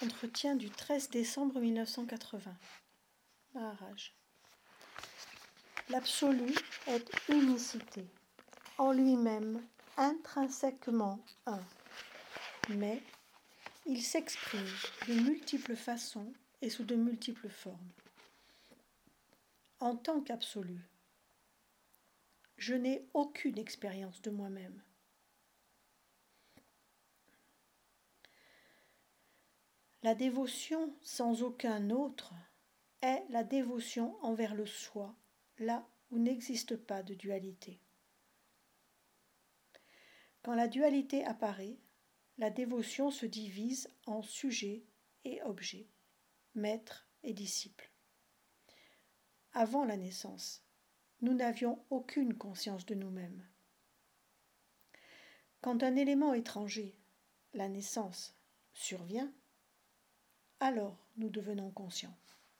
Entretien du 13 décembre 1980. Maharaj. L'absolu est unicité, en lui-même intrinsèquement un, mais il s'exprime de multiples façons et sous de multiples formes. En tant qu'absolu, je n'ai aucune expérience de moi-même. La dévotion sans aucun autre est la dévotion envers le soi, là où n'existe pas de dualité. Quand la dualité apparaît, la dévotion se divise en sujet et objet, maître et disciple. Avant la naissance, nous n'avions aucune conscience de nous-mêmes. Quand un élément étranger, la naissance, survient, alors nous devenons conscients.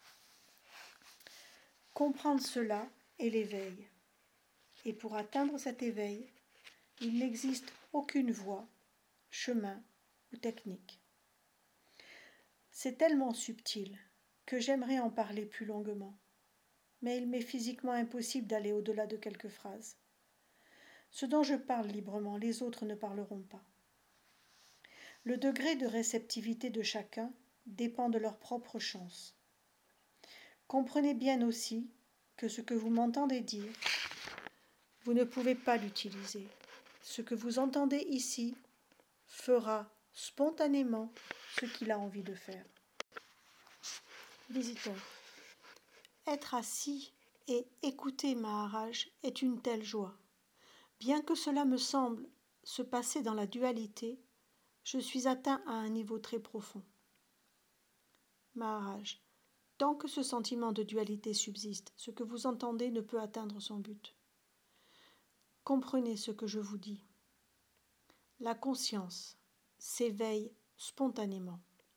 Comprendre cela est l'éveil. Et pour atteindre cet éveil, il n'existe aucune voie, chemin ou technique. C'est tellement subtil que j'aimerais en parler plus longuement, mais il m'est physiquement impossible d'aller au-delà de quelques phrases. Ce dont je parle librement, les autres ne parleront pas. Le degré de réceptivité de chacun dépend de leur propre chance. Comprenez bien aussi que ce que vous m'entendez dire, vous ne pouvez pas l'utiliser. Ce que vous entendez ici fera spontanément ce qu'il a envie de faire. Visiteur. Être assis et écouter Maharaj est une telle joie. Bien que cela me semble se passer dans la dualité, je suis atteint à un niveau très profond. Maharaj. Tant que ce sentiment de dualité subsiste, ce que vous entendez ne peut atteindre son but. Comprenez ce que je vous dis. La conscience s'éveille spontanément.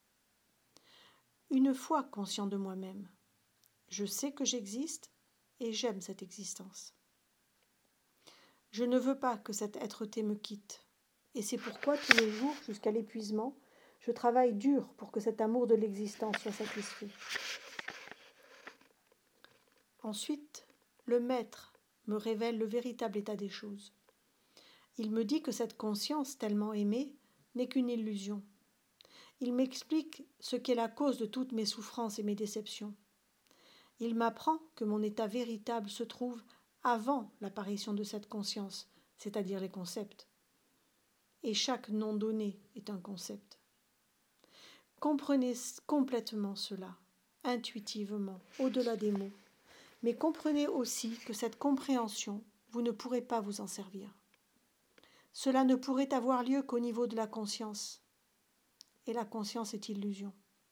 Une fois conscient de moi-même, je sais que j'existe et j'aime cette existence. Je ne veux pas que cette êtreté me quitte, et c'est pourquoi tous les jours, jusqu'à l'épuisement, je travaille dur pour que cet amour de l'existence soit satisfait. Ensuite, le maître me révèle le véritable état des choses. Il me dit que cette conscience tellement aimée n'est qu'une illusion. Il m'explique ce qu'est la cause de toutes mes souffrances et mes déceptions. Il m'apprend que mon état véritable se trouve avant l'apparition de cette conscience, c'est-à-dire les concepts. Et chaque nom donné est un concept. Comprenez complètement cela, intuitivement, au-delà des mots. Mais comprenez aussi que cette compréhension, vous ne pourrez pas vous en servir. Cela ne pourrait avoir lieu qu'au niveau de la conscience. Et la conscience est illusion.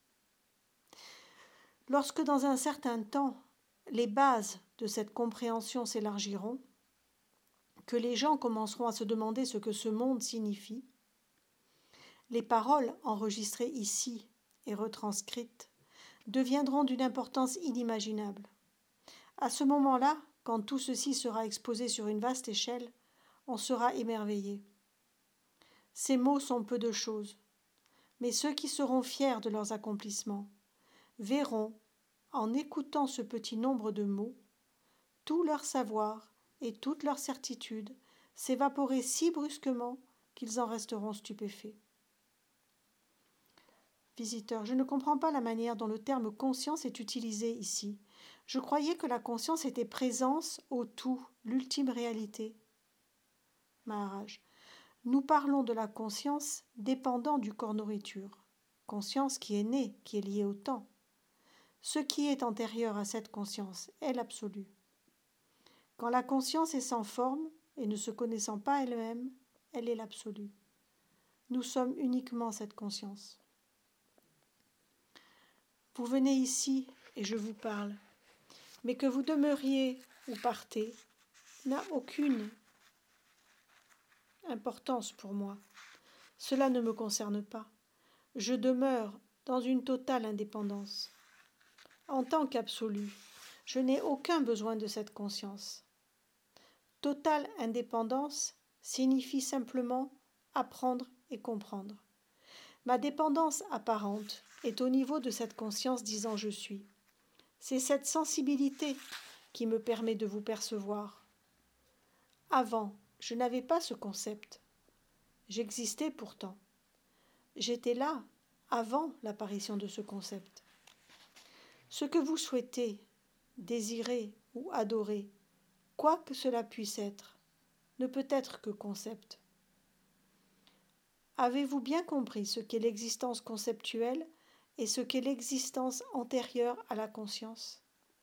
Lorsque dans un certain temps, les bases de cette compréhension s'élargiront, que les gens commenceront à se demander ce que ce monde signifie, les paroles enregistrées ici et retranscrites deviendront d'une importance inimaginable. À ce moment-là, quand tout ceci sera exposé sur une vaste échelle, on sera émerveillé. Ces mots sont peu de choses, mais ceux qui seront fiers de leurs accomplissements verront, en écoutant ce petit nombre de mots, tout leur savoir et toute leur certitude s'évaporer si brusquement qu'ils en resteront stupéfaits. Visiteur, je ne comprends pas la manière dont le terme conscience est utilisé ici. Je croyais que la conscience était présence au tout, l'ultime réalité. Maharaj, nous parlons de la conscience dépendant du corps nourriture, conscience qui est née, qui est liée au temps. Ce qui est antérieur à cette conscience est l'absolu. Quand la conscience est sans forme et ne se connaissant pas elle-même, elle est l'absolu. Nous sommes uniquement cette conscience. Vous venez ici et je vous parle, mais que vous demeuriez ou partez n'a aucune importance pour moi. Cela ne me concerne pas. Je demeure dans une totale indépendance. En tant qu'absolu, je n'ai aucun besoin de cette conscience. Totale indépendance signifie simplement apprendre et comprendre. Ma dépendance apparente est au niveau de cette conscience disant je suis. C'est cette sensibilité qui me permet de vous percevoir. Avant, je n'avais pas ce concept. J'existais pourtant. J'étais là avant l'apparition de ce concept. Ce que vous souhaitez, désirez ou adorez, quoi que cela puisse être, ne peut être que concept. Avez-vous bien compris ce qu'est l'existence conceptuelle et ce qu'est l'existence antérieure à la conscience?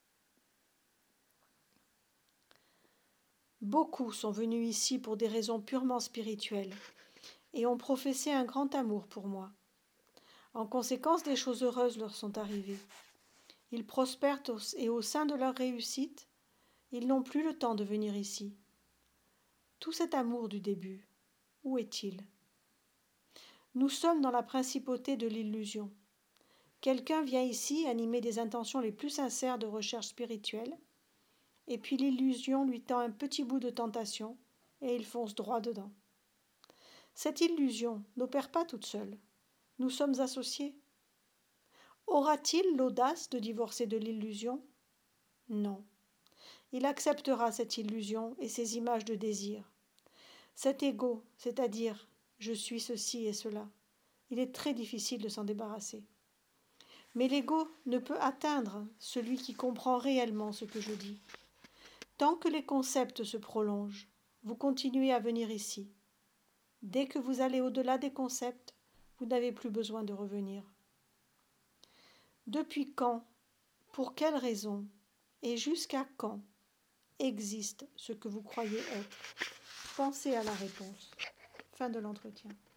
Beaucoup sont venus ici pour des raisons purement spirituelles et ont professé un grand amour pour moi. En conséquence, des choses heureuses leur sont arrivées. Ils prospèrent et au sein de leur réussite, ils n'ont plus le temps de venir ici. Tout cet amour du début, où est-il? Nous sommes dans la principauté de l'illusion. Quelqu'un vient ici animer des intentions les plus sincères de recherche spirituelle, et puis l'illusion lui tend un petit bout de tentation, et il fonce droit dedans. Cette illusion n'opère pas toute seule. Nous sommes associés. Aura-t-il l'audace de divorcer de l'illusion? Non. Il acceptera cette illusion et ces images de désir. Cet ego, c'est-à-dire « je suis ceci et cela », il est très difficile de s'en débarrasser. Mais l'ego ne peut atteindre celui qui comprend réellement ce que je dis. Tant que les concepts se prolongent, vous continuez à venir ici. Dès que vous allez au-delà des concepts, vous n'avez plus besoin de revenir. Depuis quand, pour quelle raison et jusqu'à quand existe ce que vous croyez être? Pensez à la réponse. Fin de l'entretien.